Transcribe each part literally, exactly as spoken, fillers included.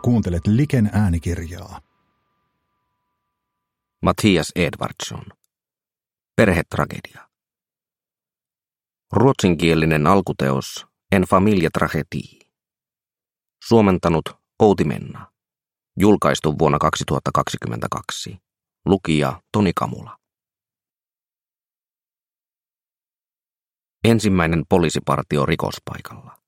Kuuntelet Liken äänikirjaa. Mattias Edvardsson. Perhetragedia. Ruotsinkielinen alkuteos En familia tragedie. Suomentanut Outi Menna. Julkaistu vuonna kaksituhattakaksikymmentäkaksi. Lukija Toni Kamula. Ensimmäinen poliisipartio rikospaikalla.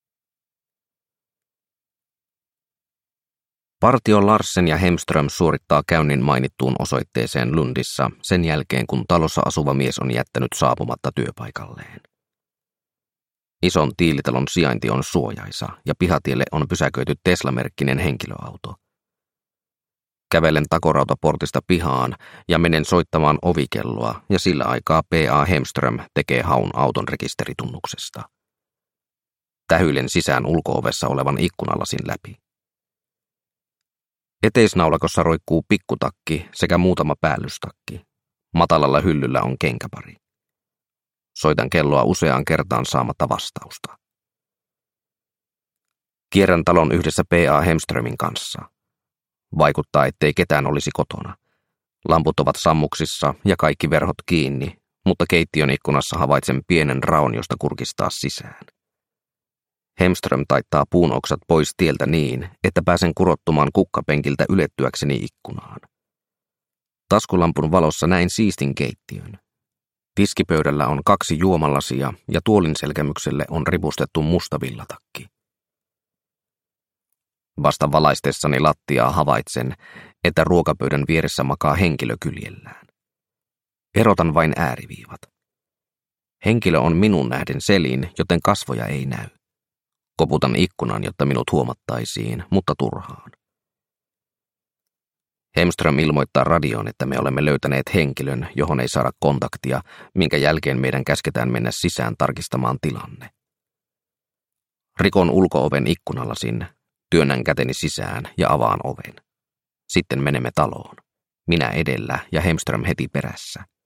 Partio Larsen ja Hemström suorittaa käynnin mainittuun osoitteeseen Lundissa sen jälkeen, kun talossa asuva mies on jättänyt saapumatta työpaikalleen. Ison tiilitalon sijainti on suojaisa ja pihatielle on pysäköity Tesla-merkkinen henkilöauto. Kävelen takorautaportista pihaan ja menen soittamaan ovikelloa ja sillä aikaa P A Hemström tekee haun auton rekisteritunnuksesta. Tähyilen sisään ulko-ovessa olevan ikkunalasin läpi. Eteisnaulakossa roikkuu pikkutakki sekä muutama päällystakki. Matalalla hyllyllä on kenkäpari. Soitan kelloa useaan kertaan saamatta vastausta. Kierrän talon yhdessä P A Hemströmin kanssa. Vaikuttaa, ettei ketään olisi kotona. Lamput ovat sammuksissa ja kaikki verhot kiinni, mutta keittiön ikkunassa havaitsen pienen raon, josta kurkistaa sisään. Hemström taittaa puun oksat pois tieltä niin, että pääsen kurottumaan kukkapenkiltä ylettyäkseni ikkunaan. Taskulampun valossa näin siistin keittiön. Tiskipöydällä on kaksi juomalasia ja tuolin selkämykselle on ripustettu musta villatakki. Vasta valaistessani lattiaa havaitsen, että ruokapöydän vieressä makaa henkilö kyljellään. Erotan vain ääriviivat. Henkilö on minun nähden selin, joten kasvoja ei näy. Koputan ikkunan, jotta minut huomattaisiin, mutta turhaan. Hemström ilmoittaa radioon, että me olemme löytäneet henkilön, johon ei saada kontaktia, minkä jälkeen meidän käsketään mennä sisään tarkistamaan tilanne. Rikon ulko-oven ikkunalasin, työnnän käteni sisään ja avaan oven. Sitten menemme taloon. Minä edellä ja Hemström heti perässä.